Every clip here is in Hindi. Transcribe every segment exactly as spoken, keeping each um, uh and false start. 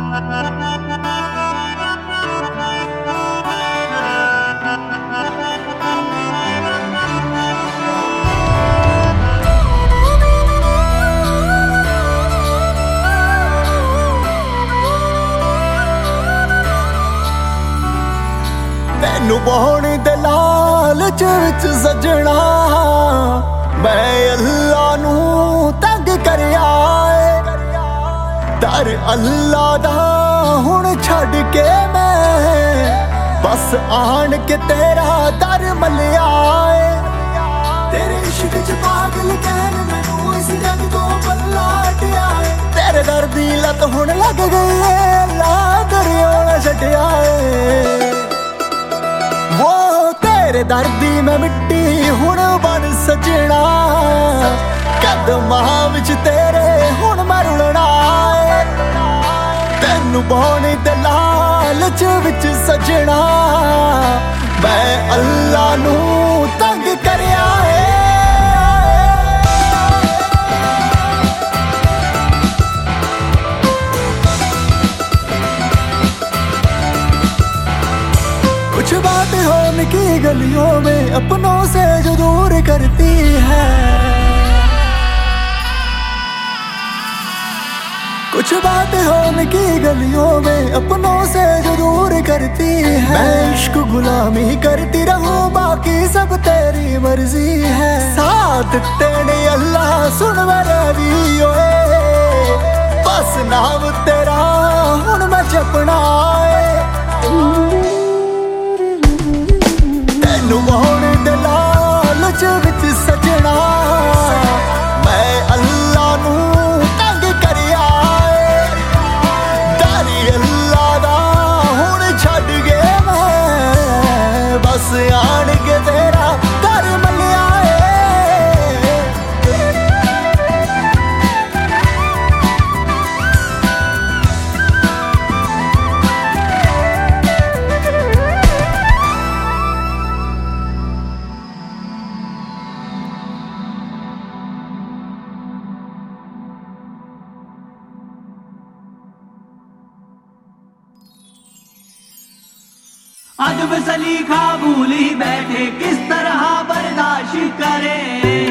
तैनू पाने दे लालच विच सजना मैं अल्लाह नू तंग करया ए दर अल्लाह दा हुण छड़ के मैं बस आन के तेरा दर मलिया ए तेरे इश्क च पागल कहन मैनू इस जग तो बल्ला हटिया ए तेरे दर दी लत हुण लग गई ए अल्लाह दरिया ना छड्डिया ए वो तेरे दर्दी मैं मिट्टी हुण बन सजना कदमां विच तेरे हुण मैं रुलना ए तैनू पाने दे लालच विच सजना मैं अल्लाह नू तंग करया ए कुछ बातें हो निकी गलियों में अपनों से जो दूर करती है कुछ बातें हो निकी गलियों में अपनों से जो दूर करती है मैं इश्क गुलामी करती रहूं बाकी सब तेरी मर्जी है साथ तेरे अल्लाह सुन मेरे भी ओए बस नाम तेरा हुण मैं जपना ए तैनू पाने दे लालच विच सजना मैं अल्लाह नू तंग करया ए दरी अल्लाह दा हुण छड्ड के मैं बस आन के तेरा दर मलिया ए अजब सलीखा भूल ही बैठे किस तरह बर्दाश्त करे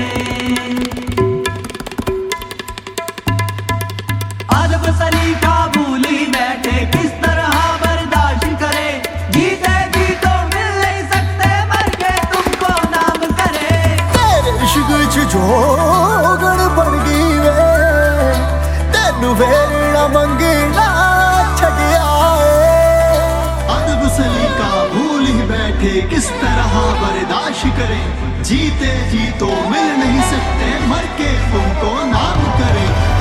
अजब सलीखा भूल ही बैठे किस तरह बर्दाश्त करे जीते जी तो मिल नहीं सकते मर के तुमको नाम करे तेरे इश्क च जोगण बन गई वे तैनू फेर ना मंगना छड्डिया सलीका भूल ही बैठे किस तरह बर्दाश्त करें जीते जी तो मिल नहीं सकते मर के तुमको नाम करें